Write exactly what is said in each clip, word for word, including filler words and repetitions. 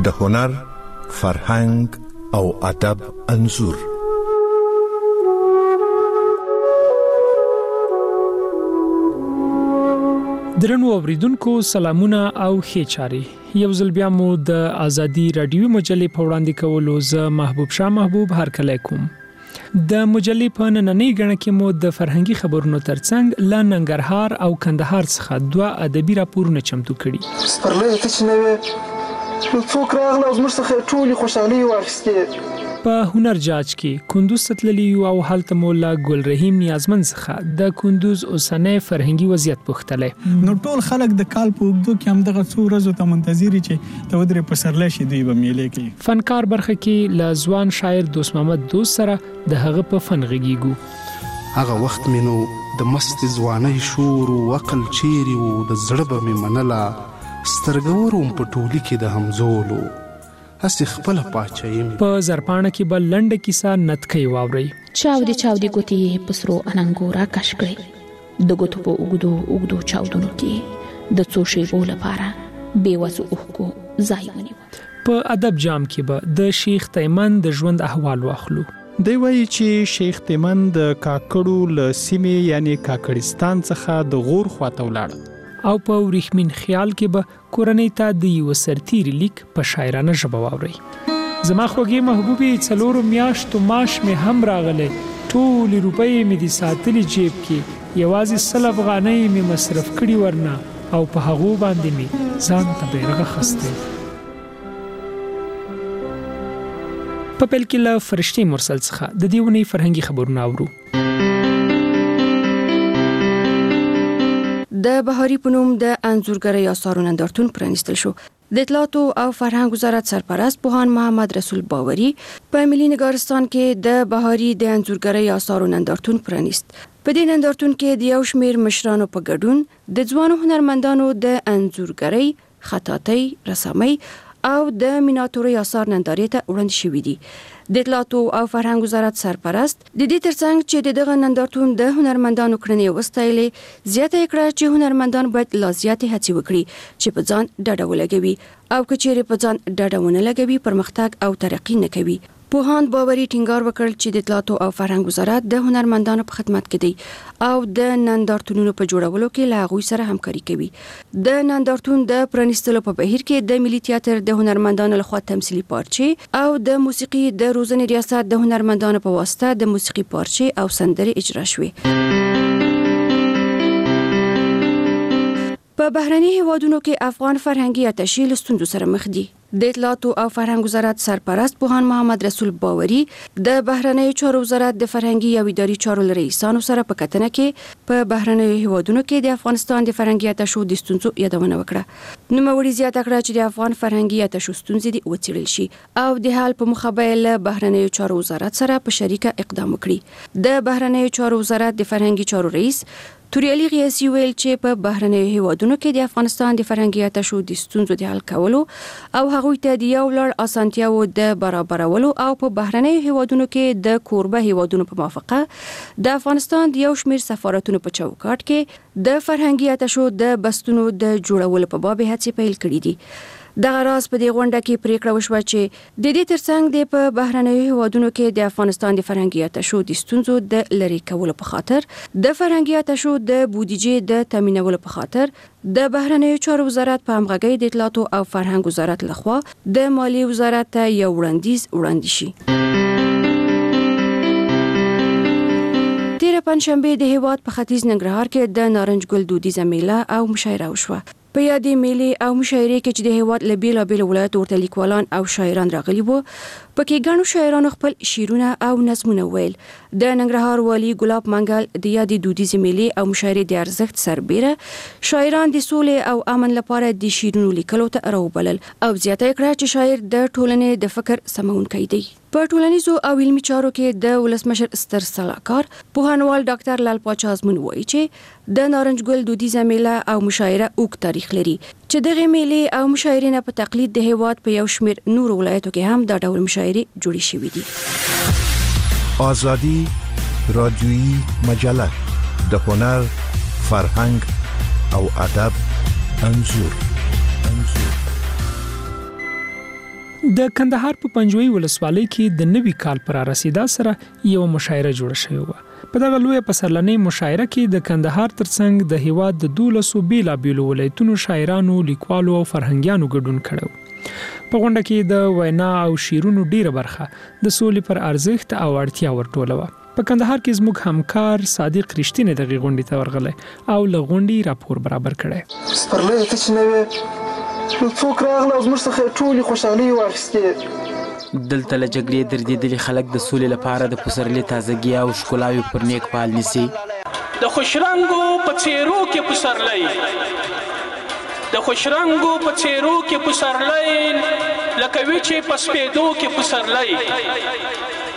د هنر، فرهنګ او ادب انځور. درنو اوریدونکو سلامونه او ښه چاري. یو ځل بیا مو د ازادي رادیو مجلې په وړاندې کولو زه محبوب شاه محبوب هرکلی کوم. د مجلې په نننۍ غړنه کې مو د فرهنګي خبرونو ترڅنګ ل ننګرهار او کندهار څخه دوه ادبي راپورونه چمتو کړي. سپرلۍ ته چې نوې څوک راغله زموږ څخه ټولې خوشحالۍ واخیستې. په هنر جاج کې کندوز تللی او هلته مولا ګل رحیم نیازمن څخه د کندوز اوسنۍ فرهنګي وضعیت پوښتله. نو ټول خلک د کال په اوږدو کې هم دغه څو ورځو ته منتظر چې د ودرې پسرلی شي دوی به میلې کوي. فنکار برخه کې له ځوان شاعر دوست محمد دوست سره د هغه په فن غږیږو. هغه وخت مې نو د مست ځوانۍ شور او عقل چیرې و د زړه به مې منله سترګورم په ټولي کې د همزولو هسې خپل پاچایم. په زرپانه کې بل لنډه کیسه نتکي واوري. چاودي چاودي ګوتې پسرو اننګورا کش کړي د ګوتو په اوګدو اوګدو چاودونو کې د څو شیبو لپاره بیوسو اوخکو ځای ونیو. په ادب جام کې به د شیخ تیمن د ژوند احوال واخلو. دی وایي چې شیخ تیمن د کاکړو له سیمې یعنی کاکړستان څخه د غور خواته ولاړ او په ورېښمین خیال کې به کورنۍ ته د یو سرتیري لیک په شاعرانه ژبه واوري. زما خوږې محبوبي څلورو میاشتو معاش مې هم راغلی، ټولې روپۍ مې دي ساتلي جیب کې، یوازې سل افغانۍ مې مصرف کړي ورنه او په هغو باندې مې ځان ته بیرغ اخیستی. په پیل کې له فرشتي مرسل څخه د دې ونې فرهنګي خبرونه اورو. د بهاري په نوم د انځورګرۍ آثارو نندارتون پرانیستل شو. د اطلاعاتو او فرهنګ وزارت سرپرست پوهاند محمد رسول باوري په ملي نګارستان کې د بهاري د انځورګرۍ آثارو نندارتون پرانیست. په دې نندارتون کې د یو شمېر مشرانو په ګډون د ځوانو هنرمندانو د انځورګرۍ، خطاطۍ، رسامۍ او د میناتورۍ آثار نندارې ته وړاندې شوي دي. د اطلاعاتو او فرهنګ وزارت سرپرست د دې ترڅنګ چې دغه نندارتون د هنرمندانو کړنې وستایلې، زیاته کړه چې هنرمندان باید لا زیاتې هڅې وکړي چې په ځان ډاډه ولګوي او که چیرې په ځان ډاډه ونه لګوي پرمختګ او ترقی نه کوي. پوهاند باوري ټینګار وکړ چې د اطلاعاتو او فرهنګ وزارت د هنرمندانو په خدمت کې دی او د نندارتونونو په جوړولو کې له هغوی سره همکاري کوي. د نندارتون د پرانیستلو په بهیر کې د ملي تیاتر د هنرمندانو لخوا تمثیلي پارچې او د موسیقي د روزنې ریاست د هنرمندانو په واسطه د موسیقي پارچې او سندرې اجرا شوې. په بهرني هیوادونو کې افغان فرهنګي اتشې له ستونزو سره مخ دي. د اطلاعاتو او فرهنګ وزارت سرپرست پوهاند محمد رسول باوري د بهرنیو چارو وزارت د فرهنګي او اداري چارو رئیسانو سره په کتنه کې په بهرنیو هیوادونو کې د افغانستان د فرهنګي اتشو د ستونزو یادونه وکړه. نوموړي زیاته کړه چې د افغان فرهنګي اتشو ستونزې دې وڅېړل شي او د حل په موخه به له بهرنیو چارو وزارت سره په شریکه اقدام وکړي. د بهرنیو چارو وزارت د فرهنګي چارو رئیس توریالي غیاثي ویل چې په بهرنیو هیوادونو کې د افغانستان د فرهنګي اتشو د ستونزو د حل کولو او هغوی ته د یو لړ اسانتیاو د برابرولو او په بهرنیو هیوادونو کې د کوربه هیوادونو په موافقه د افغانستان د یو شمېر سفارتونو په چوکاټ کې د فرهنګي اتشو د بستونو د جوړولو په باب هڅې پیل کړې دي. دغه راز په دې غونډه کې پریکړه وشوه چې د دې ترڅنګ د په بهرنیو هیوادونو کې د افغانستان د فرهنګي اتشو د ستونزو د لرې کولو په خاطر د فرهنګي اتشو د بودیجې د تامینولو په خاطر د بهرنیو چارو وزارت په همغږۍ د اطلاعاتو او فرهنګ وزارت لخوا د مالیې وزارت ته یو وړاندیز وړاندې شي. تیر پنځشنبه د هیواد په ختیځ ننګرهار کې د نارنج ګل دودیزه میله او مشاعره وشوه. په یادې میلې او مشاعرې کې چې د هیواد له بیلابیلو ولایتو ورته لیکوالان او شاعران راغلي وو، پکې ګڼو شاعرانو خپل شعرونه او نظمونه ویل. د ننګرهار والي ګلاب منګل د یادې دودیزې میلې او مشاعرې د ارزښت سربیره شاعران د سولې او امن لپاره د شعرونو لیکلو ته راوبلل او زیاته کړه چې شاعر د ټولنې د فکر سمونکی دی. په ټولنیزو او علمي چارو کې د ولسمشر ستر صلاحکار پوهنوال ډاکټر لال پاچا ازمون وایي چې د نارنج ګل دودیزه میله او مشاعره اوږد تاریخ لري چې دغه میلې او مشاعرې نه په تقلید د هیواد په یو شمېر نور ولایتو کې هم دا ډول مشاعرې جوړې شوې دي. ازادي رادیویی مجله د هنر، فرهنګ او ادب انځور انځور د کندهار په پنجوي ولسوالۍ کې د نوي کال پر رسیدا سره یو مشاعره جوړه شوې و. په دغه لویه پسرلنۍ مشاعره کې د کندهار ترڅنګ د هیواد د دولسو بیلابیلو ولایتونو شاعرانو، لیکوالو او فرهنګیانو ګډون کړی. په غونډه کې د وینا او شعرونو ډیره برخه د سولې پر ارزښت او اړتیا ورټوله و. په کندهار کې زموږ همکار صادق رښتینی دغه غونډې ته ورغلی او له غونډې راپور برابر کړی. سپرلی ته چې نه وې نو څوک راغله او زموږ څخه ټولې خوشحالۍ واخیستې. دلته له جګړې دردېدلي خلک د سولې لپاره د پسرلي تازګي او ښکلاوې پر نیک پال نیسي. د خوشرنګو په څېرو کې پسرلی، د خوشرنګو په څېرو کې پسرلی، لکه وچې په سپېدو کې پسرلی،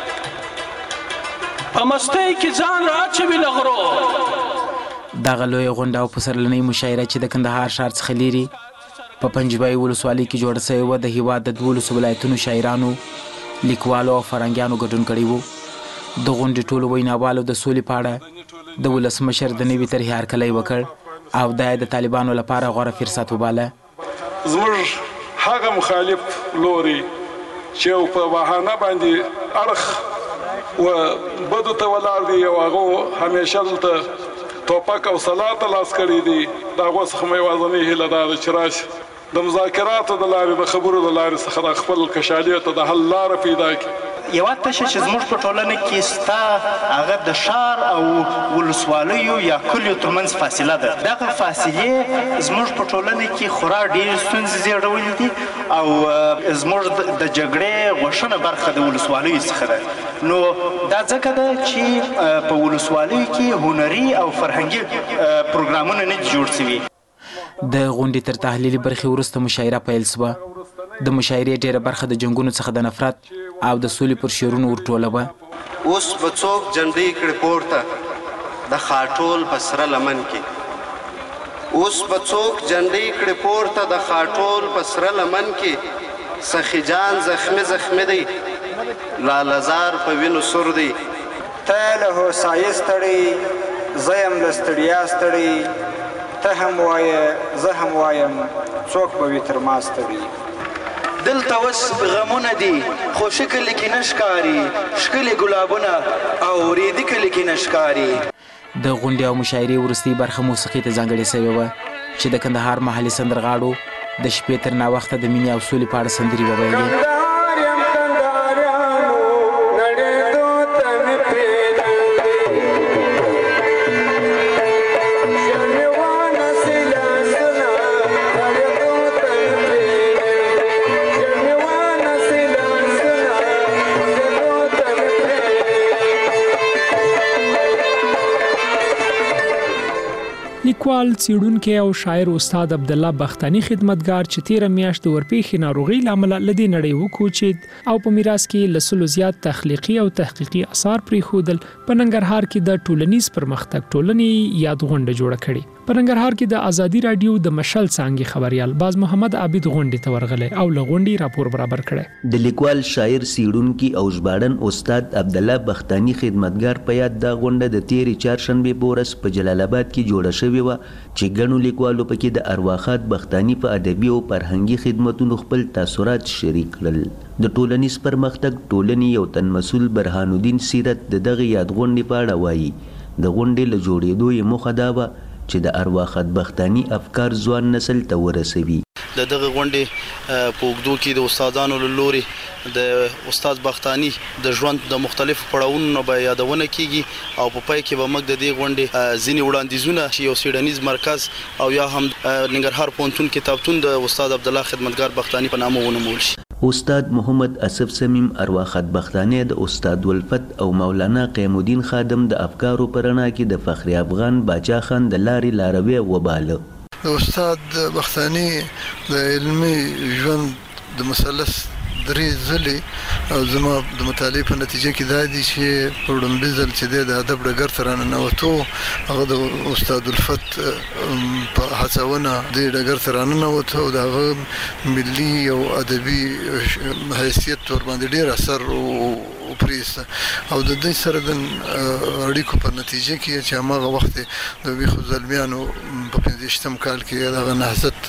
په مستۍ کې ځان را اچوي له غرو. دغه لویه غونډه او پسرلنۍ مشاعره چې د کندهار ښار څخه لیرې په پنجوایي ولسوالۍ کې جوړه سوې وه، د هېواد د دولسو ولایتونو شاعرانو، لیکوالو او فرهنګیانو ګډون کړی و. د غونډې ټولو ویناوالو د سولې په اړه د ولسمشر د نوي طرحې هرکلی وکړ او دا یې د طالبانو لپاره غوره فرصت وباله. زموږ هغه مخالف لوري چې په بهانه باندې اړخ و بدو ته ولاړ دي او هغه همیشه دلته توپک او سلا ته لاس کړی دي، د هغو څخه مې یوازینۍ هیله دا ده چې راشي د مذاکراتو د لارې، د خبرو د لارې څخه د خپل کشالیو ته د حل لاره پیدا کړي. یوه تشه چې زموږ په ټولنه کې ستا هغه د ښار او ولسوالیو یا کلیو ترمنځ فاصله ده. دغه فاصلې زموږ په ټولنه کې خورا ډېرې ستونزې زیږولې دي او زموږ د جګړې غوښنه برخه د ولسوالیو څخه ده. نو دا ځکه ده چې په ولسوالیو کې هنري او فرهنګي پروګرامونه نه دي جوړ شوي. د غونډې تر تحلیلي برخې وروسته مشاعره پیل شوه. د مشاعرې ډېره برخه د جنګونو څخه د نفرت او د سولې پر شعرونو ورټوله وه. اوس به څوک جنډۍ کړي پورته د خاټول په سره لمن کې، اوس به څوک جنډۍ کړي پورته د خاټول په سره لمن کې، سخي جان زخمي زخمي دی، لالهزار په وینو سور دی. ته له هوسایي ستړی، زه یم له ستړیا ستړی، ته هم وایه زه هم وایم، څوک به وي تر ما ستړي. دلته اوس غمونه دي خو شکل کې نه ښکاري، ښکلي ګلابونه او ریدي کلي کې نه ښکاري. د غونډې او مشاعرې وروستۍ برخه موسیقي ته ځانګړې سوې وه چې د کندهار محلي سندرغاړو د شپې تر ناوخته د مینې او سولې په اړه سندرې وویلې. لیکوال، څېړونکی او شاعر استاد عبدالله بختاني خدمتګار چې تیره میاشت د ورپېښې ناروغۍ له امله له دې نړۍ وکوچېد او په میراث کې له سلو زیات تخلیقي او تحقیقي اثار پرېښودل، په ننګرهار کې د ټولنیز پرمختګ ټولنې یاد غونډه جوړه کړې. په ننګرهار کې د ازادي رادیو د مشل څانګې خبريال باز محمد عابد غونډې ته ورغلی او له غونډې راپور برابر کړی. د لیکوال، شاعر، څېړونکي او ژباړن استاد عبدالله بختاني خدمتګار په یاد دا غونډه د تېرې چهارشنبې په ورځ په جلال آباد کې جوړه شوې وه چې ګڼو لیکوالو پکې د ارواښاد بختاني په ادبي او فرهنګي خدمتونو خپل تاثرات شریک کړل. د ټولنیز پرمختګ ټولنې یو تن مسؤل برهان الدین سیرت د دغه یاد غونډې په اړه وایي د غونډې له جوړېدو یې موخه دا وه چې د ارواښاد بختاني افکار ځوان نسل ته ورسوي. د دغه غونډې په اوږدو کې د استادانو له لوري د استاد بختاني د ژوند د مختلفو پړاوونو به یادونه کیږي او په پای کې به موږ د دې غونډې ځینې وړاندیزونه چې یو څېړنیز مرکز او یا هم ننګرهار پوهنتون کتابتون د استاد عبدالله خدمتګار بختاني په نامه ونومول شي. استاد محمد اسف سمیم ارواښاد بختاني د استاد ولفت او مولانا قیم الدین خادم د افکارو په رڼا کې د فخر افغان باچا خان د لارې لاروی وباله. د استاد بختاني د علمي ژوند د مثلث درې ځلې او زما د مطالعې په نتیجه کې دا دي چې په وړاندې ځل چې دی د ادب ډګر ته راننوتو هغه د استاد الفت په هڅونه دې ډګر ته راننوتو او د هغه ملي او ادبي حیثیت ورباندې ډېر اثر وپریسته او د دې سره د اړیکو په نتیجه کې چې هغه وخت د ویخو زلمیانو په پنځشتم کال کې دغه نهضت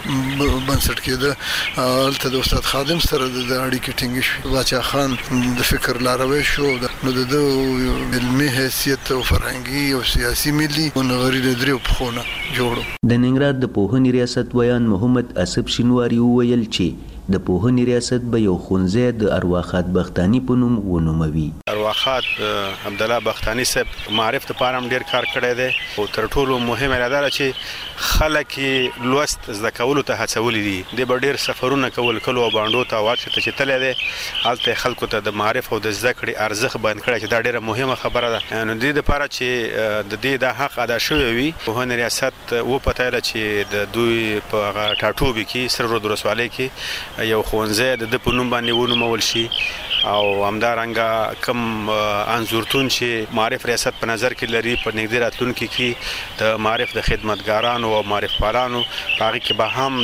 بنسټ کېده هلته د استاد خادم سره د اړیکې ټینګې شوې باچا خان د فکر لاروی شو نو د ده علمي حیثیت او فرهنګي او سیاسي ملي او نغري د دریو پښونه جوړو. د ننګرهار د پوهنې ریاست ویان محمد اسب شینواري وویل چې د پوهنې ریاست به یو ښوونځی د ارواخات بختاني په نوم ونوموي. ارواخات عبدالله بختاني صاحب معرف لپاره هم ډېر کار کړی دی او تر ټولو مهمه دا ده چې خلک یې لوست زده کولو ته هڅولي دي. دی به ډېر سفرونه کول کلو او بانډو ته واچته چې تللی دی هلته خلکو ته د معرف او د زده کړې ارزښت بیان کړی چې دا ډېره مهمه خبره ده. نو دې دپاره چې د دې دا حق ادا شوی وي پوهنې ریاست وپتایله چې د دوی په هغه ټاټوبي کې سره رود ولسوالۍ کې یو ښوونځی د ده په نوم باندې ونومول شي او همدارنګه کوم انځورتون چې معرف ریاست په نظر کې لري په نږدې راتلونکي کې د معرف د خدمتګارانو او معرف پالانو په هغې کې به هم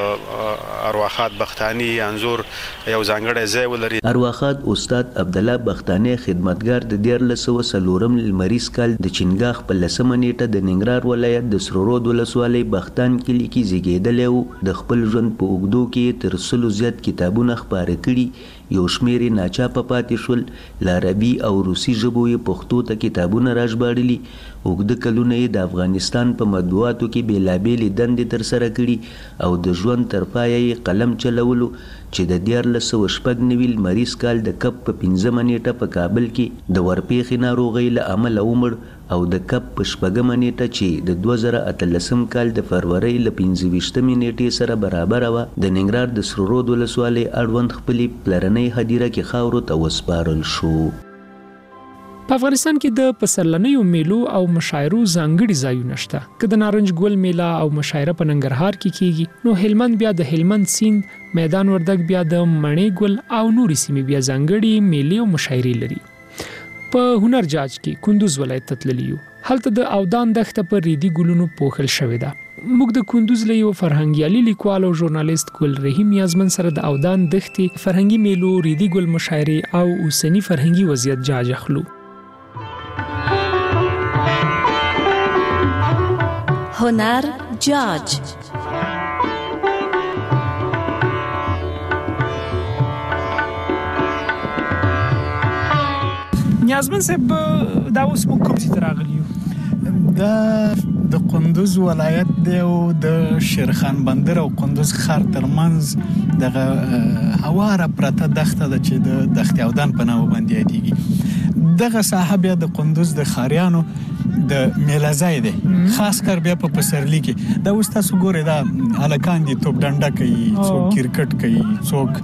د ارواخات بختاني انځور یو ځانګړی ځای ولري. ارواخات استاد عبدالله بختاني خدمتګار د دیارلس سوه څلورم لمریز کال د چنګاښ په لسمه نیټه د ننګرهار ولایت د سره رود ولسوالۍ بختان کلي کې زیږېدلی و. د خپل ژوند په اوږدو کې تر سلو زیات کتابونه خپاره کړي. یو شمېر یې ناچاپه پاتې شول. له عربي او روسي ژبو یې پښتو ته کتابونه راژباړلي. اوږده کلونه یې د افغانستان په مطبوعاتو کې بېلابېلې دندې ترسره کړي او د ژوند تر پایه یې قلم چلولو چې د دیارلس سوه شپږ نوي لمریز کال د کب په پنځمه نیټه په کابل کې د ورپېښې ناروغۍ له امله ومړ او د کب په شپږمه نیټه چې د دوه زره اتلسم کال د فروری له پنځه ویشتمې نیټې سره برابره وه د ننګرهار د سره رود ولسوالۍ اړوند خپلې پلرنۍ هدیره کې خاورو ته وسپارل شو. په افغانستان کې د پسرلنیو میلو او مشاعرو ځانګړي ځایونه شته. که د نارنج ګل میله او مشاعره په ننګرهار کې کیږي نو هلمند بیا د هلمند سیند، میدان وردګ بیا د مڼې ګل او نورې سیمې بیا ځانګړي میلې او مشاعرې لري. په هنر جاج کې کندوز ولایت ته تللي یو. هلته د اودان دښته پر ریدي ګلونو پوښل شوې ده. موږ د کندوز له یو فرهنګیالي لیکوال او ژورنالیست ګل رحیم یازمن سره د اودان دښتې، فرهنګي میلو، ریدي ګل مشاعرې او اوسني فرهنګي وضعیت جاج اخلو. هنر جاج نیازمن صاحب دا اوس موږ کوم ځای ته راغلي یو؟ دا د کندوز ولایت دی او د شیرخان بندر او کندوز ښار ترمنځ دغه هواره پرته دښته ده چې د دښتې اودان په نامه باندې یادېږي. دغه ساحه بیا د کندوز د ښاریانو د میله ځای دی، خاص کر بیا په پسرلي کې. دا اوس تاسو ګورئ دا هلکان دي توپ ډنډه کوي، څوک کرکټ کوي، څوک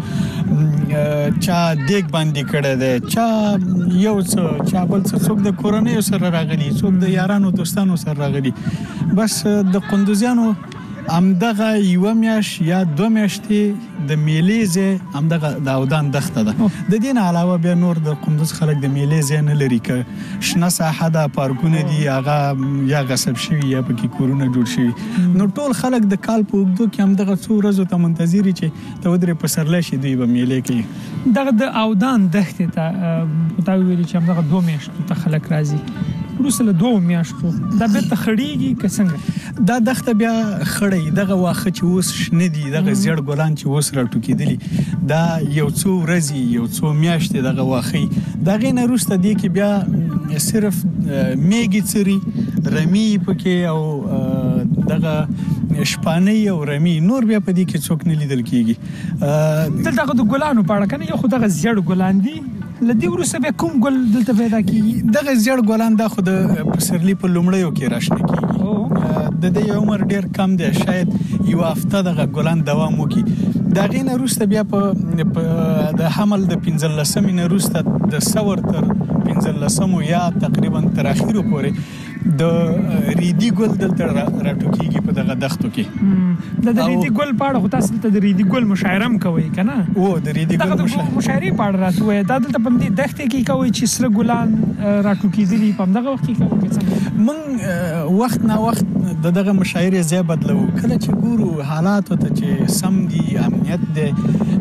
چا دیګ باندې کړی دی، چا یو څه چا بل څه، څوک د کورنیو سره راغلي، څوک د یارانو دوستانو سره راغلي. بس د کندوزیانو همدغه یوه میاشت یا دوه میاشتې د میلې ځای همدغه د اودان دښته ده. د دې نه علاوه بیا نور د کندوز خلک د میلې ځای نه لري، که شنه ساحه ده، پارکونه دي، هغه یا غصب شوي یا پکې کورونه جوړ شوي. نو ټول خلک د کال په اوږدو کې همدغه څو ورځو ته منتظر وي چې ته ودرې پسرلی شي دوی به میلې کوي. دغه د اودان دښتې ته تا ویلي چې همدغه دوه میاشتو ته خلک راځي، وروسته له دوو میاشتو دا بیرته خړېږي که څنګه؟ دا دښته بیا خړی، دغه واښه چې اوس شنه دي، دغه زیړ ګلان چې اوس راټوکېدلي، دا یو څو ورځې یو څو میاشتې دغه واښه. د هغې نه وروسته دې کې بیا صرف میږې څري، رمي پکې او دغه شپانۍ او رمي، نور بیا په دې کې څوک نه لیدل کېږي. دلته د ګلانو په اړه که نه، یو خو دغه زیړ ګلان دي، له دې وروسته بیا کوم ګل دلته پیدا کېږي؟ دغه زیړ ګلان دا خو د پسرلي په لومړیو کې راشنه کېږي. د دې عمر ډېر کم دی، شاید یوه هفته دغه ګلان دوام وکړي. د هغې نه وروسته بیا په د حمل د پنځلسمې نه وروسته د ثور تر پنځلسمو یا تقریبا تر اخرو پورې د ریدي ګل دلته راټوکېږي په دغه دښتو کې. د ریدي ګل په اړه خو تاسو دلته د ریدي ګل مشاعره هم کوئ که نه؟ او د ریدي ګل مشاعرې په اړه راته ووایه. دا دلته په همدې دښتې کې کوئ چې سره ګلان راټوکېدلي په همدغه وخت کې کوئ که څنګه؟ موږ وخت نا وخت د دغه مشاعرې ځای بدلوو. کله چې ګورو حالاتو ته چې سم دي، امنیت دی،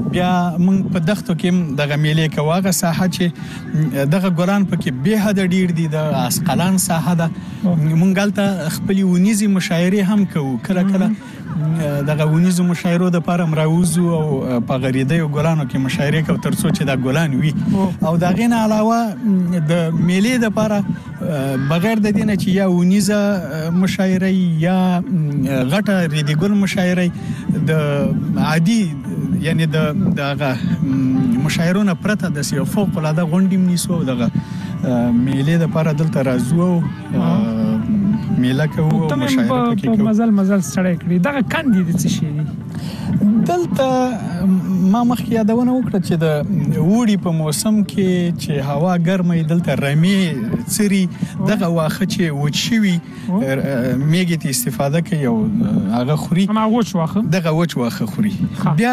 بیا موږ په دښتو کې دغه میلې کوو. هغه ساحه چې دغه ګلان پکې به حد ډیر دي د اسقلان ساحه ده. موږ هلته خپلې ونیزې مشاعرې هم کوو. کله کله دغه ونیزو مشاعرو د پاره مراوزو او په غریدې او ګلانو کې مشاعرې کوو تر څو چې دا ګلان وي. او دا غینه علاوه د میلې د پاره بغیر د دینه چې یا ونیزه مشاعره یا غټه ریډي ګل مشاعره د عادي یعنی د دغه مشاعرونه پرته د سیو فوق العاده غونډې منیسو دغه میلې د پاره دلته راځو میله کوو او مشاعره پکې کوو. مزل مزل سړی کړی دغه کاندي د څه شي دي دلته ما مخکې یادونه وکړه چې د وړي په موسم کې چې هوا ګرمه دلته رمې څري دغه واخه چې وچ شوي میږي ته استفاده کوي او هغه خوري ما وچ واخه دغه وچ واخه خوري. بیا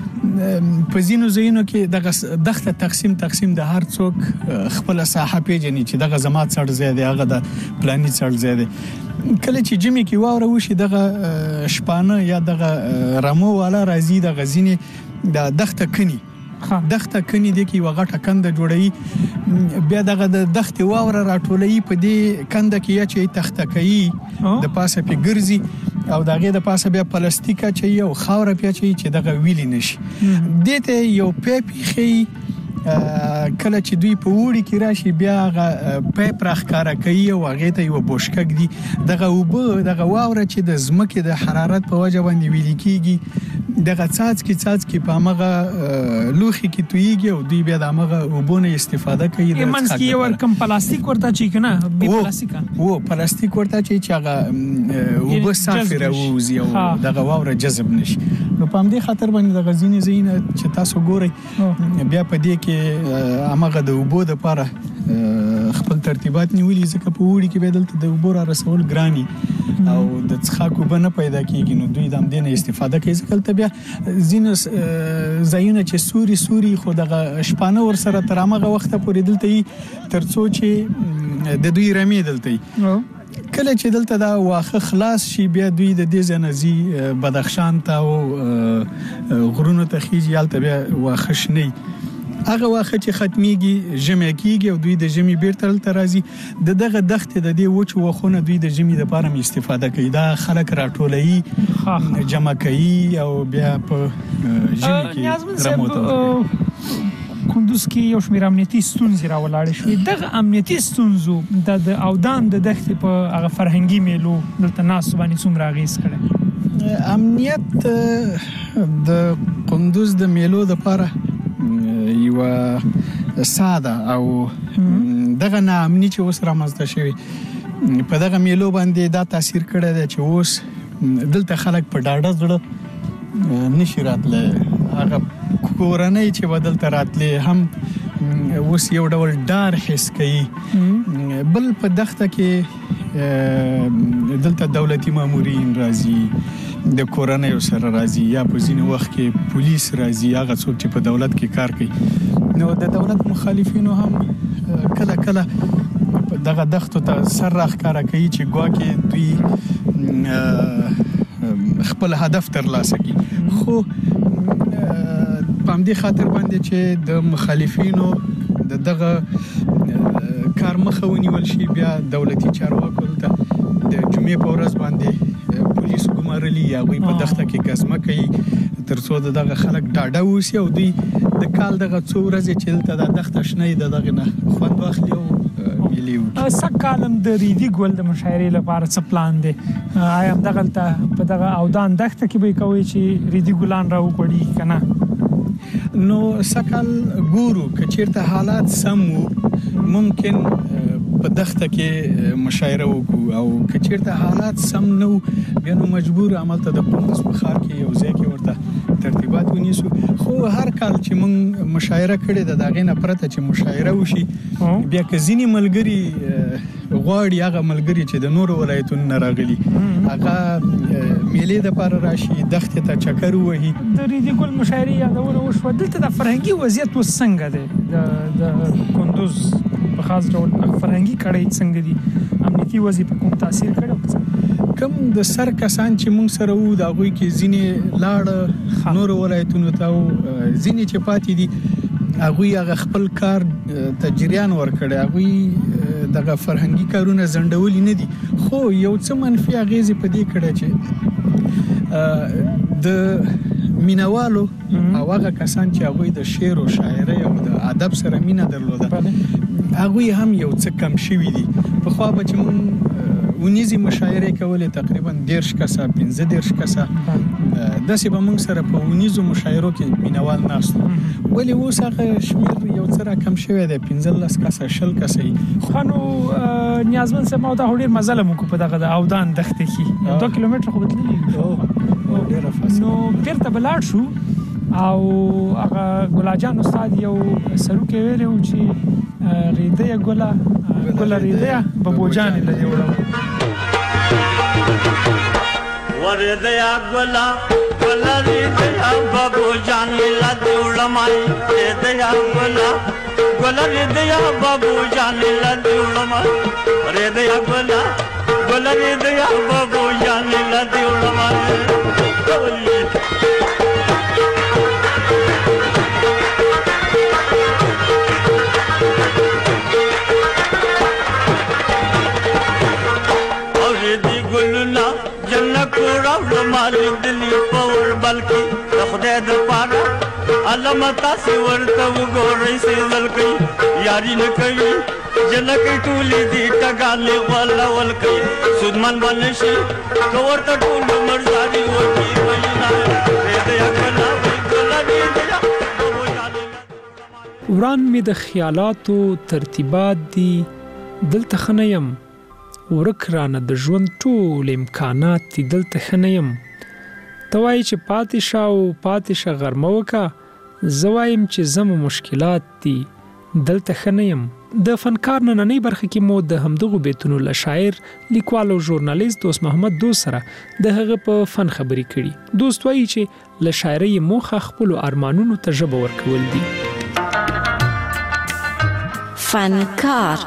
په ځینو ځایونو کې دغه دغه تقسیم تقسیم د هر څوک خپل ساحه پیژني چې دغه زما څړ زیاده هغه د پلاني څړ زیاده. کله چې جمی کې واوره وشي دغه شپانه یا دغه رمو والا راځي د غزینې د دښته کني دښته کني د کی وغټه کنده جوړي بیا دغه د دښته واوره راټولي په دې کنده کې یا چې تخته کوي د پاسه په ګرځي او دغه د پاسه بیا پلاستیکا چې یو خاور پیچي چې دغه ویلی نشي دته یو پیپی خي کله چې دوی په وړي کې راشي بیا غ پیپ راخکاره کوي او هغه ته یو بوشکک دي دغه وبه دغه واوره چې د زمکه د حرارت په وجه باندې ویل کیږي دغه څاڅ کې څاڅ کې په مغه لوخي کې تویږي او دوی بیا د مغه وبونه استفاده کوي. د منځ کې ور کم پلاستیک ورته چي کنه به پلاستیکا و پلاستیک ورته چې هغه وبه صافي راوځي او دغه واوره جذب نشي. نو په همدې خاطر باندې د غزینې زینه چې تاسو ګورئ بیا په دې کې امغه د وبو د پاره خپل ترتیبات نیولې ځکه په وړي کې بدلته د وبو را رسول ګراني او د څخاکو بنه پیدا کیږي نو دوی د امدنه استفاده کوي ځکه ته بیا زینس زایونه چې سوري سوري خو دغه شپانه ور سره تر هغه وخت پورې دلته ترڅو چې د دوی رمي دلته کله چې دلته دا واخه خلاص شي بیا دوی د دې ځنځي بدخشان ته او غرونو ته خيږي یالته بیا واخه شنی هغه واخه چې ختميږي جمع کیږي او دوی د جمع بیرته ترازی د دغه دښت د دې وچ وخونه دوی د جمع د پاره استفاده کوي دا خلک راټولي جمع کوي او بیا په جمع کې رموته. کندوز کې یو شمېر امنیتي ستونزې راولاړې شوې دغه امنیتي ستونزو د اودان د دښتې په هغه فرهنګي میلو دلته ناسو باندې څومره اغېز کړی؟ امنیت د کندوز د میلو د پاره یو ساده او دغه نامني چې اوس رامنځته شوی په دغه میلو باندې دا تاثیر کړی دی چې اوس دلته خلک په ډاډه زړه نشي راتلی هغه کورنۍ چې بدل تراتلې هم اوس یو ډول ډار حس کوي. بل په دښته کې دلته دولتي مامورین راځي د کورنۍ سره راځي یا په ځینې وخت کې پولیس راځي هغه څوک چې په دولت کې کار کوي نو د دولت مخالفینو هم کله کله دغه دښتو ته سر راخکاره کوي چې ګواکې دوی خپل هدف ترلاسه کړي خو په همدې خاطر باندې چې د مخالفینو د دغه کار مخه ونیول شي بیا دولتي چارواکو ته د جمعې په ورځ باندې پولیس ګمارلي یا غوي په دښته کې غزمه کوي ترڅو دغه خلک ډاډه وسی او دوی د کال دغه څو ورځې چې دلته د دښته شنه دغه نه خوند واخلي او مليو سکالم د ریدي ګول د مشاعرې لپاره څه پلان دی؟ آیا دغه په دغه اودان دښته کې به کوي چې ریدي ګلان راو پړي کنه؟ نو سکال ګورو کچیرته حالات سم ممکن په دښته کې مشاعره وکړو او کچیرته حالات سم نو بیا نو مجبور عملته د کندوز په ښار کې یو ځای کې ورته ترتیبات ونیسو خو هر کال چې موږ مشاعره کړې د داغې نه پرته چې مشاعره وشي بیا که ځینې ملګري غواړي هغه ملګري چې د نورو ولایتونو نه راغلي هغه میلې د پاره راشي دښتې ته چکر وهي. د ریدي ګل مشاعرې یادونه وشوه دلته د فرهنګي وضعیت اوس څنګه دی د کندوز په خاص ډول فرهنګي کړۍ څنګه دي امنیتي وضعیت په کوم تاثیر کړی؟ کم د سر کسان چې موږ سره وو د هغوی کې ځینې لاړه نور ولایتونو ته او ځینې چې پاتې دي هغوی هغه خپل کار ته جریان ورکړی، هغوی دغه فرهنګي کارونه ځنډولي نه دي. خو یو څه منفي اغیزې په دې کړی چې د مینوالو او هغه کسان چې هغوی د شعر او شاعرۍ او د ادب سره مینه درلوده هغوی هم یو څه کم شوي دي. پخوا به چې موږ ونیزي مشاعرې کولې تقریبا دیرش کسه پنځه دیرش کسه داسې به موږ سره په ونیزو مشاعرو کې مینوال ناست وو، ولې اوس هغه شمېر یو څه راکم شوی دی، پنځلس کسه شل کسه یي. خو نو نیازمن صاحب ما دا ډېر مزه له موږ په دغه د اودان دښتې کې دوه کیلومتره خو به تللي ډېره فاصله نو بیرته به لاړ شو او هغه ګلاجان استاد یو سروکې ویلی و چې ریدیه ګله ګله ریدیه ببوجانې له دې وړم وردیا ګله ګله ریدیه ببوجانې له دې وړم ریدیه ګله ګله ریدیه ببوجانې له دې وړم ریدیه ګله ګله ریدیه ببوجانې له دې وړم مالک دلی پور بلکی خدای د پاره علامه سی ورته وګورئ سیزل کوي یاري نه کوي جنکې ټولې دي ټګالې ولا ول کوي سودمن باندې شي ورته ټول مرزاري ورته وینا دې اکلا وکلا دې وران می د خیالاتو ترتیبات دي دلته خنیم ورک رانه د ژوند ټول امکانات دي دلته خنیم توای چې پاتې شاو پاتې ش غرمه وکا زوایم چې زمو مشکلات دي دلته خنیم. د فنکار نننۍ برخه کې مو د همدغه بیتونو له شاعر لیکوال او ژورنالیست دوست محمد دوست سره د هغه په فن خبرې کړي. دوست وایي چې له شاعرۍ موخه خپل ارمانونو ته ژبه ورکول دي. فنکار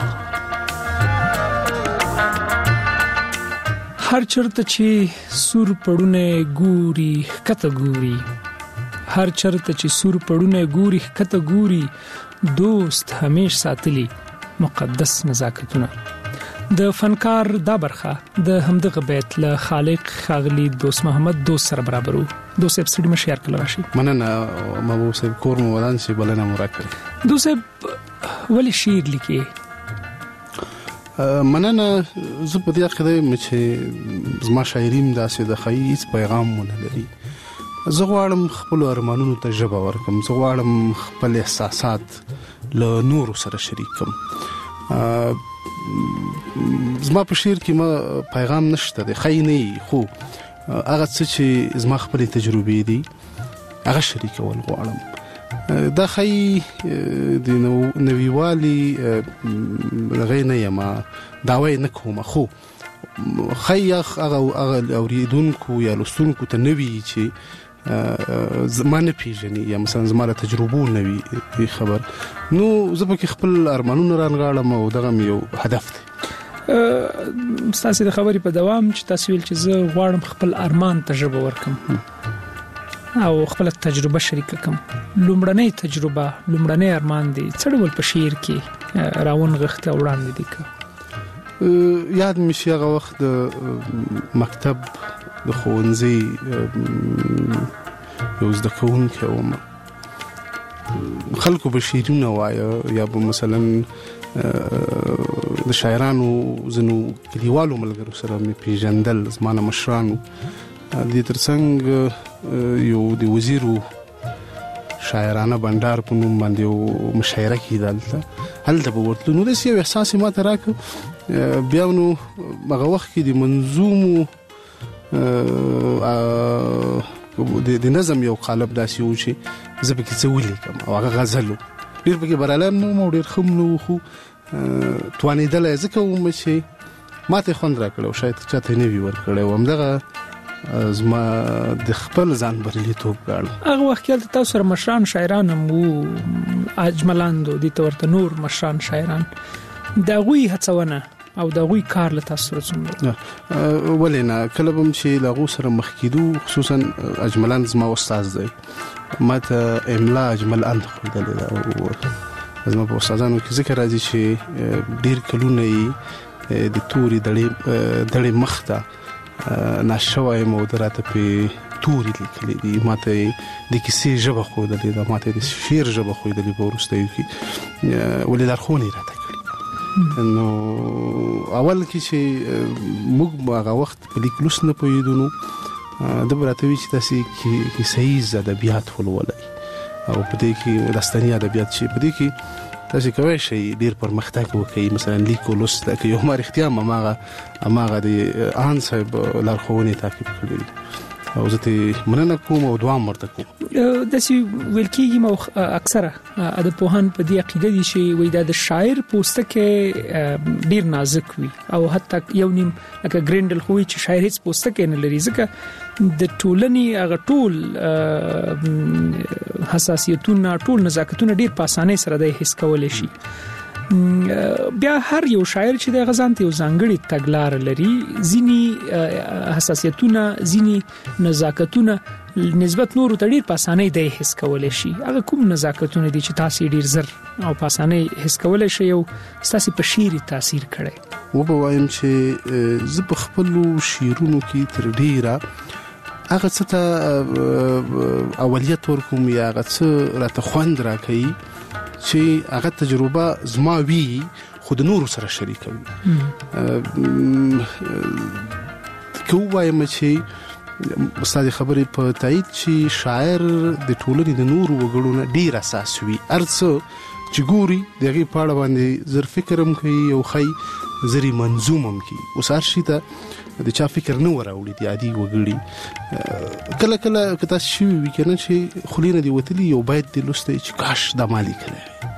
هر چرته چې سور پړونه ګوري کته ګوري هر چرته چې سور پړونه ګوري کته ګوري دوست همیش ساتلی مقدس نزاکتونه. د فنکار دا برخه د همدغه بیت له خالق خاغلی دوست محمد دوست سره برابرو. دوست سپسډي مشیار کله راشي مننه محبوب صاحب کور مو ودان شي بلنه مو راکړي. دوست ولی شعر لیکي؟ مننه زه په دې عقیده یم چې زما شاعریم داسې د خیس پیغام مونږ لري. زه غواړم خپل ارمانونو ته ژبه ورکم، زه غواړم خپل احساسات له نورو سره شریک کړم. زما په شعر کې ما پیغام نشته دی خی نه خو هغه څه چې زما خپل تجربې دي هغه شریکول غواړم. دا خی د نویوالي غي نه یم داوی نه کوم خو خی هغه اوریدونکو یا لوستونکو ته نوی چې زمانه پیژني یا مثلا زماره تجربو نوی خبر نو زه په خپل ارمانونو رانغاړم او دغه یو هدف دی. تاسو د خبرې په دوام چې تاسو ویل چې زه غواړم خپل ارمان ته ژبه ورکم او خپل تجربه شریک کوم. لومړنۍ تجربه لومړنۍ ارمان دي څه ډول په شعر کې راون غخته وړاندې دي که یاد مې شي هغه وخت د مکتب د ښوونځي یو زده کوونکی وم، خلکو به شعرونه وایه یا به مثلا د شاعرانو ځینو کلیوالو ملګرو سره مې پیژندل زما نه مشرانو. د ترڅنګ یو د وزیرو شاعرانه بندر په نوم باندې یو مشاعره کېده هلته هلته به ورتلو نو داسې یو احساس یې ماته راکړ. بیا نو هغه وخت کې د منظومو د نظم یو قالب داسې و چې زه پکې څه ولیکم او هغه غزل و ډېر پکې بریالی نه وم او ډېر ښه نه و خو توانېدلی ځکه وم چې ماته یې خوند راکړی او شاید چاته یې نه وي ورکړی و. همدغه زما د خپل ځان بریالیتوب ګاڼه. هغه وخت کې تاسو سره مشران شاعران هم وو اجملاندو دي ته ورته نور مشران شاعران د هغوی هڅونه او د غوي کار له تاسو سره څومره ولې نه کله به چې لاغو سره مخ کېدو خصوصا اجملان زما استاد دی ماته املا اجمل ان خو دلته او زما په استادانو کې ذکر راځي چې ډیر کلونه یې د توري دړې دړې مخته ناشوي مودراته په توري لیکلي دي ماته د کیسې ژبه خو دلته ماته د شعر ژبه خو دلته ورستیو کې ولې لارښوونې راته نو اول کې چې موږ هغه وخت په لیکلوس نه پوهېدو نو د براتوي چې تاسو کې صحیح ادبیات ولولئ او په دې کې داستاني ادبیات چې په دې کې تاسو کوی شئ ډیر پرمختګ وکړئ مثلا لیکلوس دا کې یو مار اختیار ماغه ماغه د ان صاحب لارښوونې تعقیب کړې او زه ته مننه کوم او دوام ورته کوم د سی ویل کېږي مو اکثره د پوهان په دې عقیده دي چې وای د شاعر پوستکه ډیر نازک وي او حتی یو نیم لکه ګرینډل خو چې شاعر هیڅ پوستکه نه لري ځکه د ټولنې هغه ټول حساسیتونه ټول نزاکتونه ډیر په اسانۍ سره د حس کولای شي بیا هر یو شاعر چې د غزان ته یو ځانګړي تګلار لري ځینی حساسیتونه ځینی نزاکتونه نسبت نورو ته ډیر په اسانۍ د حس کولای شي هغه کوم نزاکتونه دي چې تاسو ډیر زر او په اسانۍ حس کولای شي او تاسو په شعر تاثیر کړي و به وایم چې زه په خپل شعرونو کې تر ډیره هغه څه ته اولیت ورکوم یا هغه څه راته خوند راکوي چې هغه تجربه زما وی خود نور سره شریکوي کوم چې استاد خبرې په تایید چې شاعر د ټولنې د نور وګړو ډیر اساس وي ارڅ چې ګوري دغه پاړه باندې زر فکرم کوي او خی زری منظومم کوي اوس هر شي ته د چا فکر نه وراوړي دی عادي وګړي کله کله کته شي وی کنه چې خلینه دی وتلی یو باید د لسته چې کاش د مالی کړي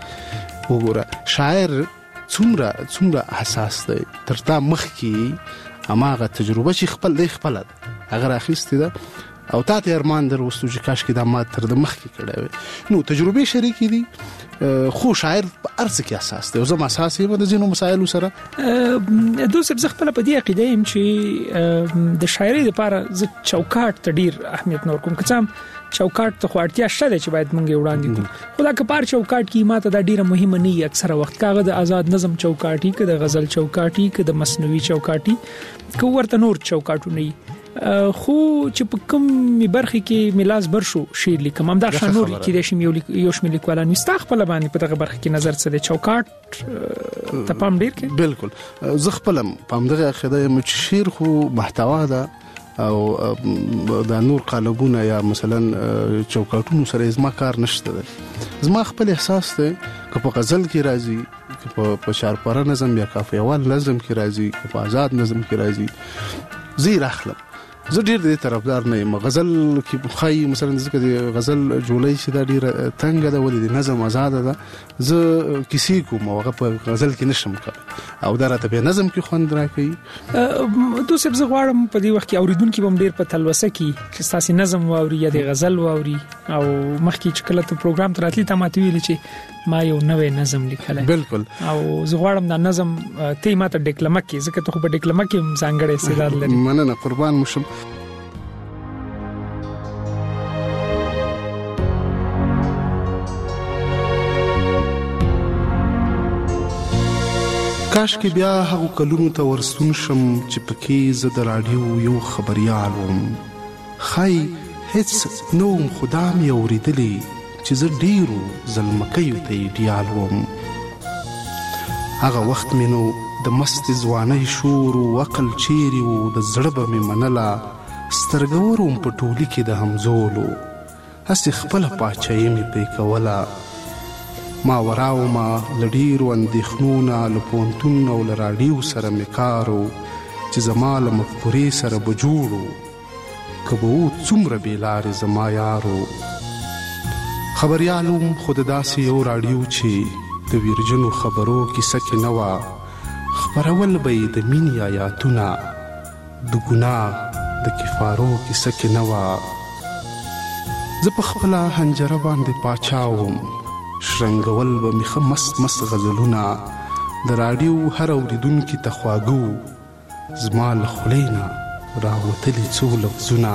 وګوره شاعر څومره څومره حساس دی ترتا مخ کې اماغه تجربه چې خپل دی خپل هغه راخسته ده او تاسو ارمان دروستو چې کاش کې د ما تر د مخ کې کړه نو تجربه شریکې دي خو شاعر په ارڅ کې اساس دی او زما اساس یې د جنو مسایل سره دوی سب زغ په دې عقیده يم چې د شاعري لپاره ز چوکاټ ته ډیر اهمیت نور کوم کڅم چوکاټ ته خورتیا شته چې باید مونږ وړاندې کړو خدا کپار چوکاټ کې ماته د ډیره مهمه نه اکثره وخت کاغه د آزاد نظم چوکاټي کې د غزل چوکاټي کې د مصنوعي چوکاټي کو ورته نور چوکاټونه خو چې په کوم برخه کې ملاز برشو شعر لیکم هم دا شنور کې د شم یو یو شمل لیکوالان مستقبل باندې په دغه برخه کې نظر څه د چوکاټ ته پام ډیر کې بالکل زه خپلم پام دغه خدای مچ شعر خو محتوا ده او د نور قالبونه یا مثلا چوکاټونو سره زما کار نشته ده زما خپل احساس ته که په غزل کې راځي که په شارپره نظم یا کافیوال نظم کې راځي که په آزاد نظم کې راځي زی راخلم زه ډیر دې طرفدار نه یم غزل کې خای مثلا ځکه د غزل جوړی چې دا ډیر تنګ ده ولې د نظم آزاد ده زه کسی کوم هغه په غزل کې نشم کوي او دا راته به نظم کې خوند راکوي دوی سب زه غواړم په دې وخت کې اوریدونکو بم ډیر په تلوسه کې چې تاسو نظم واوري یا د غزل واوري او مخکې چې کله ته پروګرام تراتلی ته ماته ویل چې ما یو نوې نظم لیکلی بالکل او زه غواړم دا نظم ته ماته ډیکلمه کې ځکه ته خو په ډیکلمه کې ځانګړی استعداد لري مننه قربان مشم کاش کې بیا هغه کلونو ته ورستون شم چې پکې زه د رادیو یو خبريال وم خای هیڅ نو خدا مې اوریدلی چې زه ډیرو زلمکیو ته ایډیال وم هغه وخت مې نو د مست ځوانۍ شور او عقل چیرې و د زړه به مې منله سترګورم په ټولي کې د همزولو هسې خپله پاچایي مې پرې کوله ما وراو ما لډیرو اندېښنو نه له پوهنتون او له راډیو سره مې کار و چې زما له مفکورې سره به جوړ و که به و څومره بې لارې زما یار و خبریال وم خو د داسې یو راډیو چې د ویرجنو خبرو کیسه کې نه وه خپرول به یې د مینې آیاتونه د ګناه د کفارو کیسه کې نه وه زه په خپله هنجره باندې پاچا وم شرنګول به مې ښه مست مست غزلونه د راډیو هر اوریدونکي ته خواږه زما له خولې نه راوتلي څو لفظونه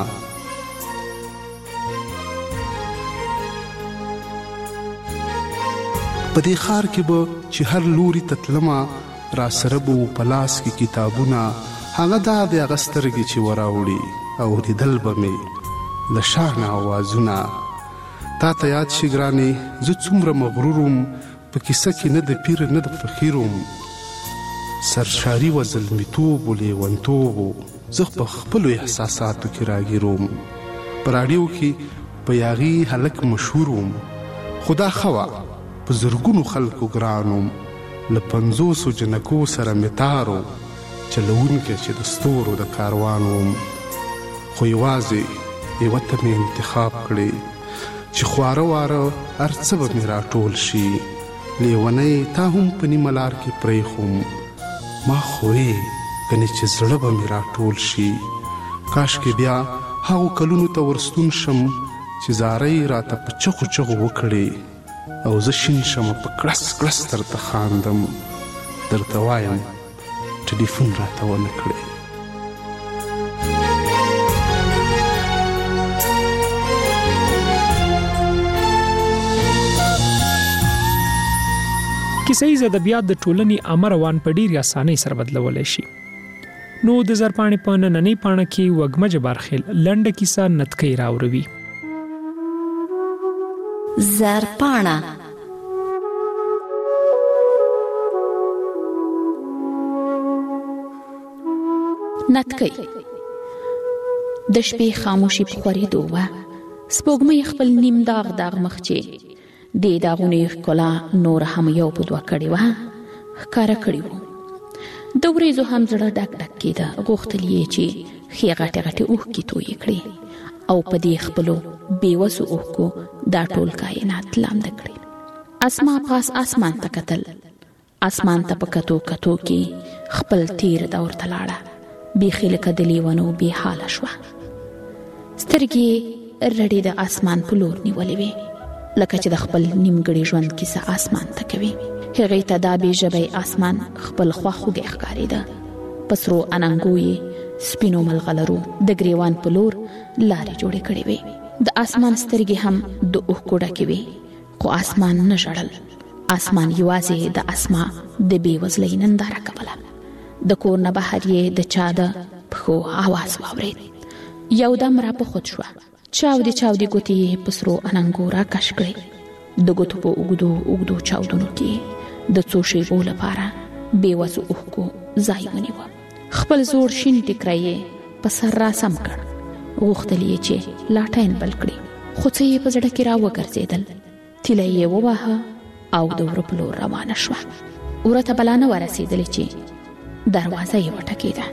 په دې ښار کې به چې هر لوري ته تلمه را سره به په لاس کې کتابونه هغه دا د هغه سترګې چې وراوړي اورېدل به مې له شا نه اوازونه تا ته یاد شي ګرانې زه څومره مغرور وم په کیسه کې نه د پیر نه د فقیر وم سرشاري و زلمیتوب و لیونتوب و زه په خپلو احساساتو کې راګیر وم په راډیو کې په یاغي هلک مشهور وم خو دا ښه وه په زرګونو خلکو ګران وم له پنځوسو جنکو سره مې تار و چلوونکی چې د ستورو د کاروان وم خو یوازې یوه ته مې انتخاب کړې چې خواره واره هر څه به مې راټول شي لیونی تا هم په نیمه لار کې پرېښوم ما خورې کنې چې زړه به مې راټول شي کاشکې بیا هغو کلونو ته ورستون شم چې زارۍ راته په چغو چغو وکړې او زه شین شم په کړس کړس درته خاندم درته وایم ټلیفون راته ونه کړې کیسه ییز ادبیات د ټولنې عامه روان په ډېرې اسانۍ سره بدلولی شي. نو د زرپاڼې په نننۍ پاڼه کې وږمه جبارخیل لنډه کیسه نتکۍ راوروي. زرپاڼه نتکۍ د شپې خاموشي په خورېدو وه. سپوږمۍ خپل نیم داغ داغ مخ چې د داغونو ښکلا نور هم یو په دوه کړې وه ښکاره کړي وو. د وریځو هم زړه ډک ډک کېده. غوښتل یې چې ښې غټې غټې اوښکې تویې کړي او په دې خپلو بېوسو اوښکو دا ټول کائنات لامده کړي. اسما پاس اسمان ته کتل. اسمان ته په کتو کتو کې خپل تیر دور ته لاړه. بیخي لکه د لیونو بې حاله شوه. سترګې رډې د اسمان په لور نیولې وې لکه چې د خپل نیمګړي ژوند کیسه اسمان ته کوي. هغې ته دا بې ژبی اسمان خپل خواخوږی ښکارېده. په سرو اننګو یې سپینو ملغلرو د ګریوان په لور لارې جوړې کړې وې. د اسمان سترګې هم د اوښکو ډکې وې خو اسمان نه ژړل. اسمان یوازې د اسما د بېوزلۍ ننداره کوله. د کور نه بهر یې د چا د پښو آواز واورېد. یو دم را په خود شوه. چاودې چاودې ګوتې یې په سرو اننګو راکش کړې. د ګوتو په اوږدو اوږدو چاودنو کې د څو شېبو لپاره بېوسو اوښکو ځای ونیوه. خپل زوړ شین ټیکری یې په سر را سم کړ. غوښتل یې چې لاټین بل کړي خو څه یې په زړه کې را وګرځېدل. تیله یې وواهه او د وره په لور روانه شوه. وره ته بلا نه ورسېدلې چې دروازه یې وټکېده.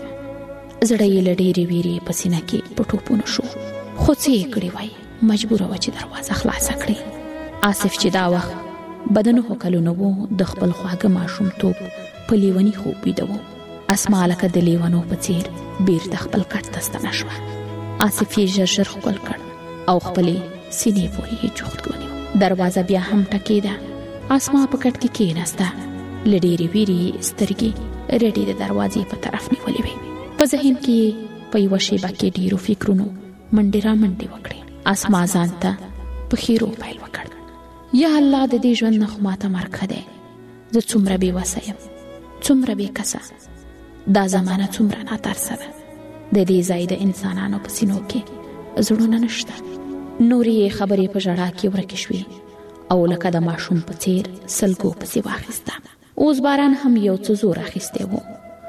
زړه یې له ډېرې ویرې په سینه کې په ټوپونو شو خو څه یې کړي وای مجبوره وه چې دروازه خلاصه کړي. آصف چې دا وخت بدنو کلونه وو د خپل خواږه ماشومتوب په لیوني خوب ویده وو. اسما لکه د لیونو په څېر بېرته خپل کټ ته ستنه شوه. آصف یې ژر ژر ښکل کړ او خپلې سینې پورې یې جوخت ونیو. دروازه بیا هم ټکېده. اسما په کټ کې کېناسته. له ډېرې ویرې یې سترګې رډې د دروازې په طرف نیولې وې. په ذهن کې یې په یوه شېبه کې ډېرو فکرونو منډې را منډې وکړې. اسما ځان ته په خیرو پیل وکړ. یا الله د دې ژوند نه خو ماته مرګ ښه دی. زه څومره بې وسه یم څومره بې کسه. دا زمانه څومره ناترسه ده. د دې ځای د انسانانو په سینو کې زړونه نشته. نورې یې خبرې په ژړا کې ورکې شوې او لکه د ماشوم په څېر سلګو پسې واخیسته. اوس باران هم یو څه زور اخیستی و.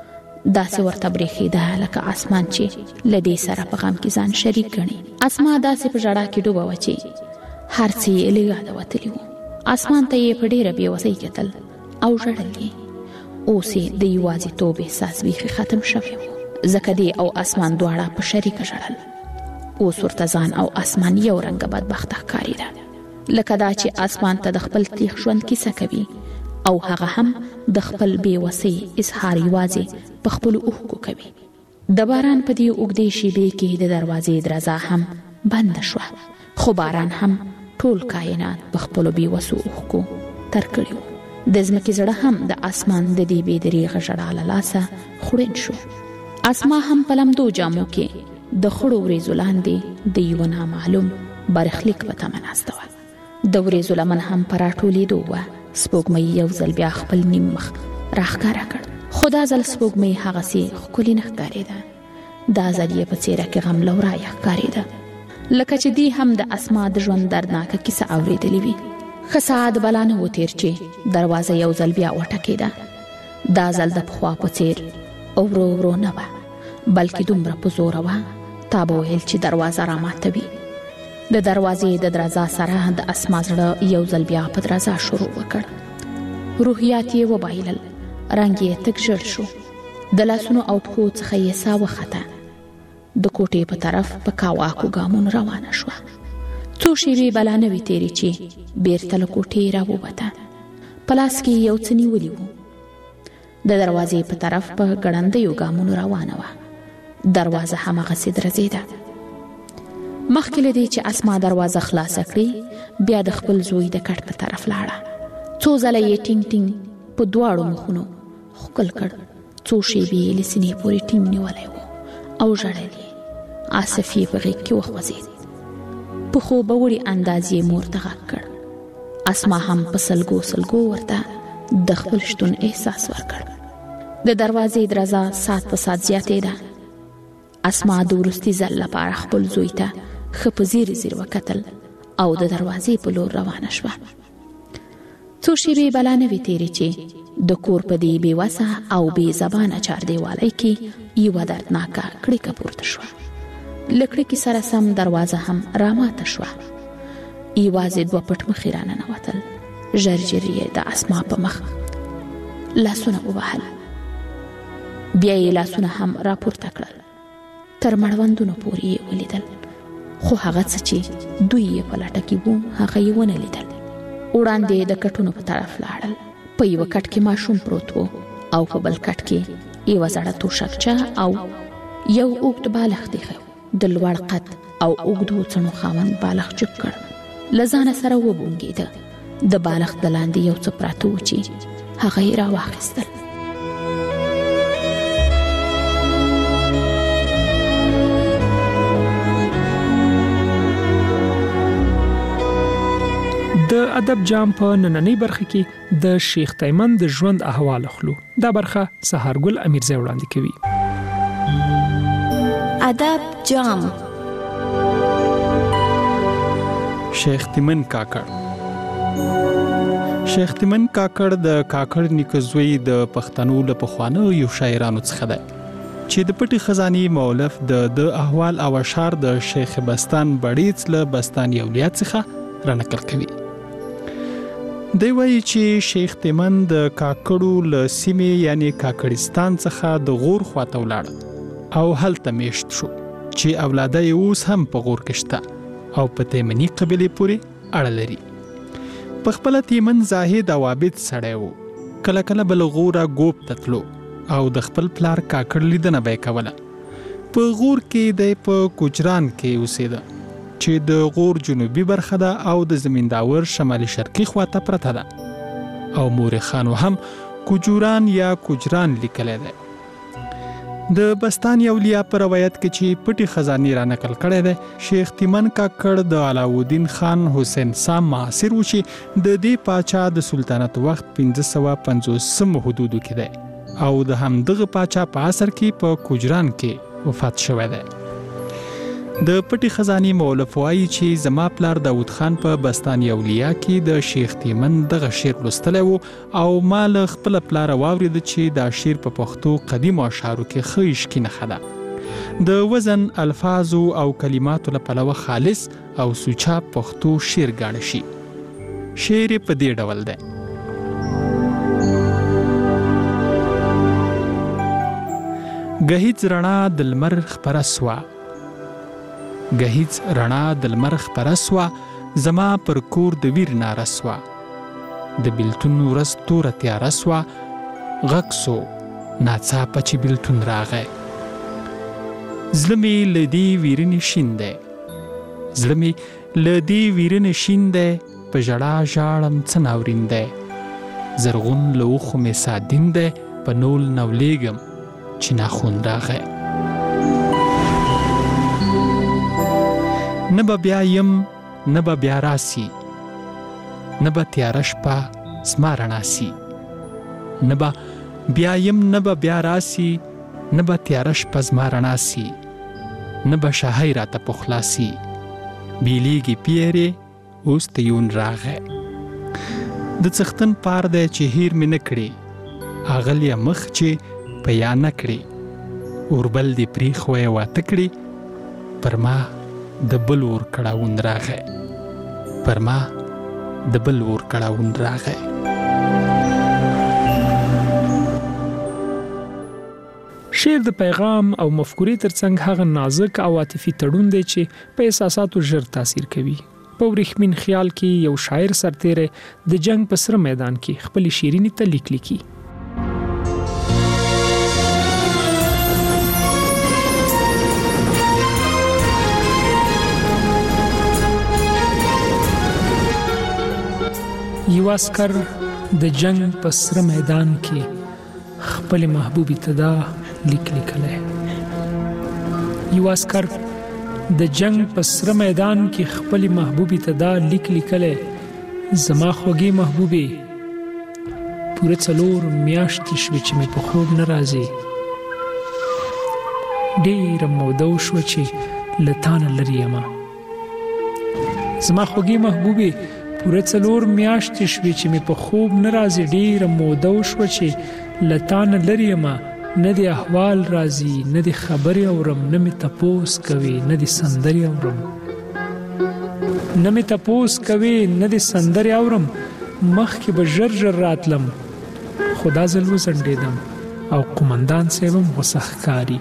داسې ورته برېښېده لکه اسمان چې له دې سره په غم کې ځان شریک ګڼي. اسما داسې په ژړا کې ډوبه وه چې هر څه یې له یاده وتلي وو. اسمان ته یې په ډېره بېوسۍ کتل او ژړل یې. اوس یې د یوازیتوب احساس بیخي ختم شوی و ځکه دې او اسمان دواړه په شریکه ژړل. اوس ورته ځان او اسمان یو رنګه بدبخته ښکارېده لکه دا چې اسمان ته د خپل تیغ ژوند کیسه کوي او هغه هم د خپل بېوسۍ اظهار یوازې په خپلو اوښکو کوي. د باران په دې اوږدې شېبې کې د دروازې درزا هم بنده شوه خو باران هم ټول کائنات په خپلو بېوسو اوښکو تر کړي وو. د ځمکې زړه هم د اسمان د دې بې دریغه ژړا له لاسه خوړین شو. اسما هم په لمدو جامو کې د خړو وریځو لاندې د یوه نامعلوم برخلیک په تمه ناسته وه. د وریځو لمن هم په راټولېدو وه. سپوږمۍ یو ځل بیا خپل نیم مخ راښکاره کړ، خو دا ځل سپوږمۍ هغسې ښکلې نه ښکارېده. دا ځل یې په څېره کې غم لورایه ښکارېده، لکه چې دی هم د اسما د ژوند دردناکه کیسه اورېدلې وي. ښه ساعت بلا نه و تېر چې دروازه یو ځل بیا وټکېده. دا ځل د پخوا په څېر ورو ورو نه وه، بلکې دومره په زوره وه تا به ویل چې دروازه راماتوي. د دروازې د درزا سره د اسما زړه یو ځل بیا په درزا شروع وکړ. روحیات یې وبایلل، رنګ یې تک ژړ شو. د لاسونو او پښو څخه یې ساه وخته. د کوټې په طرف په کاواکو ګامونو روانه شوه. څو شېبې بلا نه وې تېرې چې بېرته له کوټې راووته. په لاس کې یو څه نیولي و. د دروازې په طرف په ګړندیو ګامونو روانه وه. دروازه هماغسې درزېده. مخکې له دې چې اسما دروازه خلاصه کړي، بیا د خپل زوی د کټ په طرف لاړه. څو ځله یې ټینګ ټینګ په دواړو مخونو ښکل کړ. څو شېبې یې له سینې پورې ټینګ نیولی و او ژړل یې. آصف یې په غېږ کې وخوځېد. په خوبه وړي انداز یې مور ته غږ کړ. اسما هم په سلګو سلګو ورته د خپل شتون احساس ورکړ. د دروازې درزا ساعت په ساعت زیاتېده. اسما د وروستي ځل لپاره خپل زوی ته ښه په ځیر ځیر وکتل او د دروازې په لور روانه شوه. څو شېبې بلا نه وې تېرې چې د کور په دې بې وسه او بې زبانه چاردیوالۍ کې یوه دردناکه کړکه پورته شوه. له کړکې سره سم دروازه هم راماته شوه. یوازې دوه پټ مخې راننوتل. ژر ژر یې د اسما په مخ لاسونه ووهل. بیا یې لاسونه هم راپورته کړل. تر مړوندونو پورې یې ولیدل، خو هغه څه چې دوی یې په لټه کې وو هغه یې ونه لیدل. وړاندې د کټونو په طرف لاړل. په یوه کټ کې ماشوم پروت و او په بل کټ کې یوه زړه توشکچه او یو اوږد بالښت ایښی و. د لوړ قد او اوږدو څڼو خاوند بالښت چپ کړ. له ځانه سره وبونګېده. د بالښت د لاندې یو څه پراته و چې هغه یې راواخیستل. د ادب جام په نننۍ برخه کې د شیخ تیمن د ژوند احوال اخلو. دا برخه سهارګل امیرزی وړاندې کوي. ادب جام. شیخ تیمن کاکړ. شیخ تیمن کاکړ د کاکړ نیکه زوی د پښتنو له پخوانیو یو شاعرانو څخه دی چې د پټي خزانې مؤلف د د احوال او اشعار د شیخ بستان بړیڅ له بستان یولیا څخه رانقل کوي. دی وایي چې شیخ تیمن د کاکړو له سیمې یعنی کاکړستان څخه د غور خواته ولاړ او هلته میشت شو چې اولاده یې اوس هم په غور کې شته او په تیمني قبیلې پورې اړه لري. په خپله تیمن زاهد او عابد سړی و. کله کله به له غوره ګوب ته تلو او د خپل پلار کاکړ لیدنه به یې کوله. په غور کې دی په کوجران کې اوسېده چې د غور جنوبي برخه ده او د زمینداور شمالي شرقي خواته پرته ده او مورخ خانو هم کوجوران یا کوجران لیکلی دی. د بستان یولیا په روایت کې چې پټي خزانې را نقل کړی دی، شیخ تیمن کاکړ د علاؤالدین خان حسین سام معاصر و چې د دې پاچا د سلطنت وخت پنځه سوه پنځوسمو حدودو کې دی او د همدغه پاچا په عصر کې په کوجران کې وفات شوی دی. د پټي خزانې مؤلف وایي چې زما پلار داود خان په بستان یولیا کې د شیخ تیمن دغه شعر لوستلی و او ما له خپله پلاره واورېده چې دا شعر په پښتو قدیمو اشعارو کې ښه عشقي نښه ده. د وزن، الفاظو او کلماتو له پلوه خالص او سوچه پښتو شعر ګاڼه شي. شعر یې په دې ډول دی: گهیځ رڼا د لمر خپره سوه، گهیځ رڼا د لمر خپره سوه، زما پر کور د ویر ناره سوه، د بیلتون ورځ توره تیاره سوه، غږ سو ناڅاپه چې بیلتون راغی. زړه مې له دې ویرنې شین دی، زړه مې له دې ویرنې شین دی، په ژړا ژاړم څه ناورین دی، زرغون له اوښو مې سادین دی په نول نولیږم چې ناخون راغی. نه به بیا یم نه به بیا راسي، نه به تیاره شپه زما رڼا سي. نه به بیا یم نه به بیا راسي، نه به تیاره شپه زما رڼا سي. نه به شاهی راته پخلا سي، بیلیږي پیرې اوس ته یون راغی. د څښتن پار دی چې هیر مې نه کړې، اغلیه مخ چې په یا نه کړې. اوربل دې پرېښوی واته کړې، پر ما د بل اور کړاوون راغی. پر ما د بل اور کړاوون راغی. شعر د پیغام او مفکورې ترڅنګ هغه نازک او عاطفي تړون دی چې په احساساتو ژر تاثیر کوي. په ورېښمین خیال کې یو شاعر سرتیری د جنگ په سره میدان کې خپلې شیرینې ته لیک لیکي. یو عسکر د جنگ په سره میدان کې خپل محبوبې ته دا لیک لیکلی. یو عسکر د جنگ په سره میدان کې خپل محبوبې ته دا لیک لیکلی. زما خوږې محبوبې، پوره څلور میاشتې شوې چې مې په خوب نه راځي. ډېره موده وشوه چې له تا نه لرې یمه. زما خوږې محبوبې، پوره څلور میاشتې شوې چې مې په خوب نه راځي. ډېره موده وشوه چې له تا نه لرې یمه. نه د احوال راځي، نه د خبرې اورم، نه مې تپوس کوي، نه د سندرې اورم. نه مې تپوس کوي، نه د سندرې اورم. مخکې به ژر ژر راتلم، خو دا ځل وځنډېدم او قومندان صاحب هم غوسه ښکاري.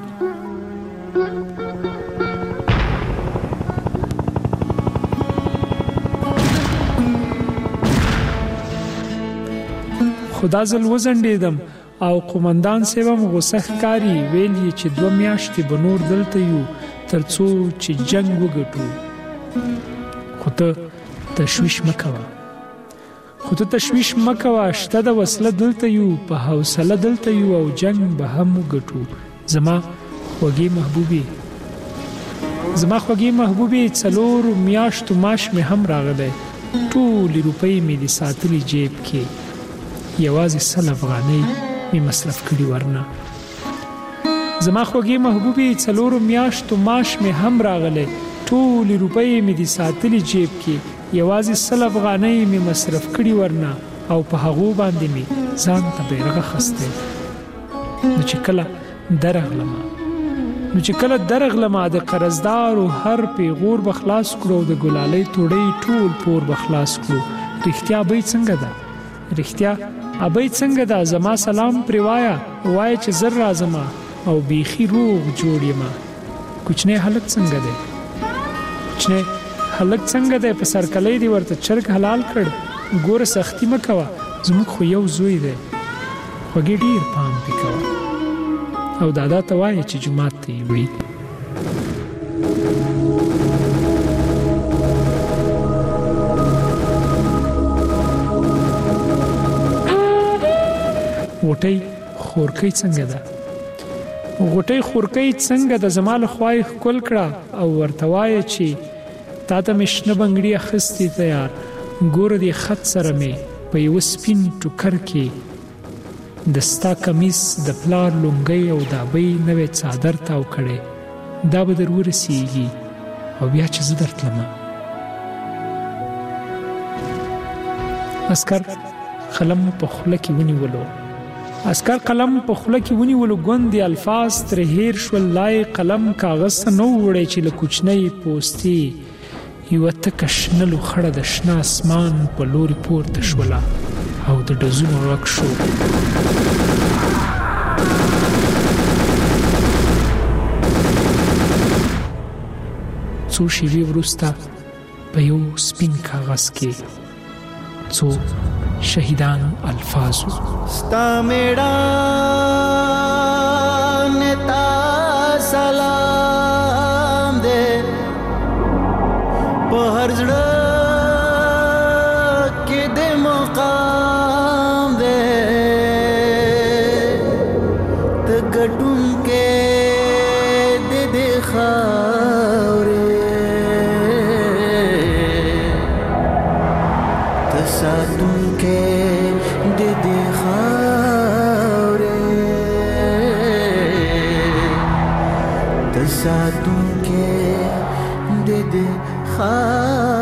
خو دا ځل وځنډېدم او قومندان صاحب هم غوسه ښکاري. ویل یې چې دوه میاشتې به نور دلته یو تر څو چې جنگ وګټو. خو ته تشویش مه کوه، خو ته تشویش مه کوه. شته د وسله دلته یو، په حوصله دلته یو او جنگ به هم وګټو. زما خوږې محبوبې، زما خوږې محبوبې، څلور میاشتو معاش مې هم راغلی. ټولې روپۍ مې د ساتلې جیب کې، یوازې سل افغانۍ مې مصرف کړي ورنه. زما خوږې محبوبې، څلورو میاشتو معاش مې هم راغلی. ټولې روپۍ مې د ساتلې جیب کې، یوازې سل افغانۍ مې مصرف کړي ورنه. او په هغو باندې مې ځان ته بیرغ اخیستی. نو چې کله درغلمه نو چې کله درغلمه د قرضدارو هر پیغور به خلاص کړو، د ګلالۍ توړۍ ټول پور به خلاص کړو. رښتیا ابۍ څنګه ده؟ رښتیا ابۍ څنګه ده؟ زما سلام پرې وایه، وایه چې زر راځمه او بیخي روغ جوړ یمه. کوچنی هلک څنګه دی؟ کوچنی هلک څنګه دی؟ په سرکلی دی ورته چرګ حلال کړ. ګوره سختي مه کوه، زموږ خو یو زوی دی. خوږې ډېر پام پې کوه او دادا ته وایه چې جومات ته یې وړي. غوټۍ خورکۍ څنګه ده؟ غوټۍ خورکۍ څنګه ده؟ زما له خوا یې ښکل کړه او ورته وایه چې تا ته مې شنه بنګړي اخیستې ته یار. ګوره دې خط سره مې په یوه سپین ټوکر کې د ستا کمیس، د پلار لونګۍ او د ابۍ نوی څادر تاو کړی. دا به در ورسیږي او بیا چې زه درتلمه. عسکر قلم په خوله کې ونیولو عسکر قلم په خوله کې ونیولو ګوندې الفاظ ترې هیر شول. لای قلم کاغذ ته نه وړی چې له کوچنۍ پوستې یوه تکه شنه لوخړه د شنه اسمان په لوري پورته شوله او د ډزونو غږ شو. څو شېبې وروسته په یو سپین کاغذ کې څو شهیدان الفاظو. ستا میړان تا سلام دے په هر زړه کې د مقام دے ساتونکې د دې خاورې د ساتونکې د دې خاورې